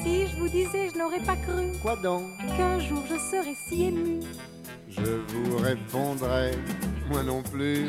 Si je vous disais, je n'aurais pas cru Quoi donc? qu'un jour je serais si émue. Je vous répondrai, moi non plus.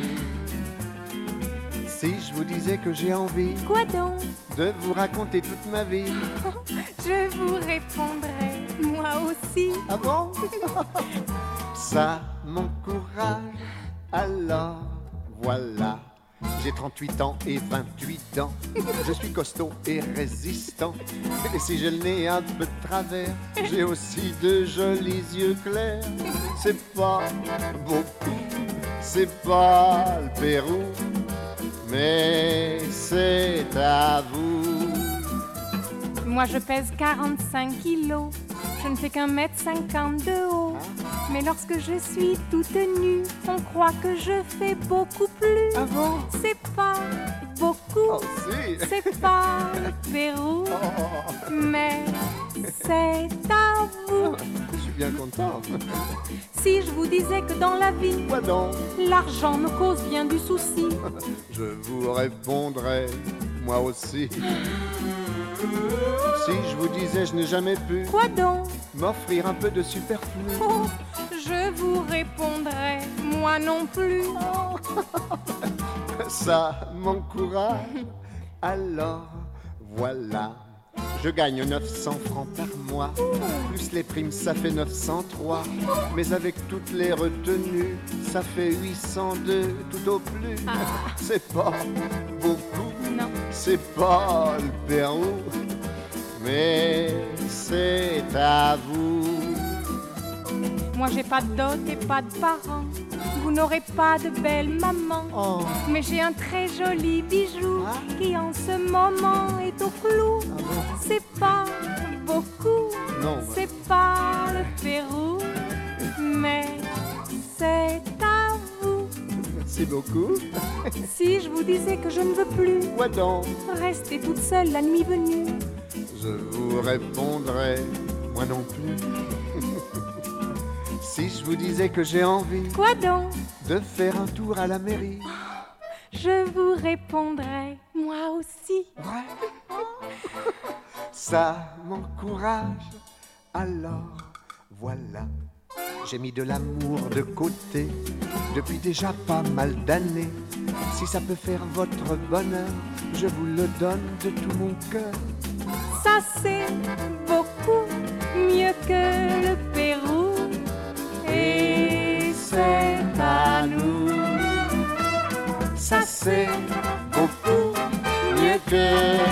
Si je vous disais que j'ai envie Quoi donc? de vous raconter toute ma vie. Je vous répondrai, moi aussi. Ah bon? Ça m'encourage, alors voilà. J'ai 38 ans et 28 ans. Je suis costaud et résistant. Et si j'ai le nez un peu de travers, j'ai aussi de jolis yeux clairs. C'est pas beaucoup, c'est pas le Pérou, mais c'est à vous. Moi je pèse 45 kilos. Je ne fais qu'un mètre 50 de haut. Mais lorsque je suis toute nue, on croit que je fais beaucoup plus. Ah bon? C'est pas beaucoup, Oh si! c'est pas le Pérou, Oh, mais c'est à vous. je suis bien content. Si je vous disais que dans la vie, Quoi donc? l'argent me cause bien du souci. Je vous répondrai, moi aussi. Si je vous disais, je n'ai jamais pu Quoi donc? m'offrir un peu de superflu. Oh, je vous répondrai, moi non plus. Ça m'encourage, alors voilà. Je gagne 900 francs par mois, plus les primes, ça fait 903. Mais avec toutes les retenues, ça fait 802 tout au plus. C'est pas beaucoup, Non. c'est pas le Pérou, mais c'est à vous. Moi j'ai pas de dot et pas de parents. Vous n'aurez pas de belle maman. Oh, Mais j'ai un très joli bijou Ah. qui en ce moment est au clou. ah bon? C'est pas beaucoup, Non. c'est pas le Pérou, mais c'est à vous. Merci beaucoup. Si je vous disais que je ne veux plus Quoi donc? rester toute seule la nuit venue, Je vous répondrai, moi non plus. Si je vous disais que j'ai envie quoi donc? de faire un tour à la mairie. Je vous répondrai, moi aussi. Ouais. Ça m'encourage, alors voilà. J'ai mis de l'amour de côté depuis déjà pas mal d'années. Si ça peut faire votre bonheur, je vous le donne de tout mon cœur. Ça c'est beaucoup mieux que le Pérou. Et c'est à nous. Ça c'est beaucoup mieux que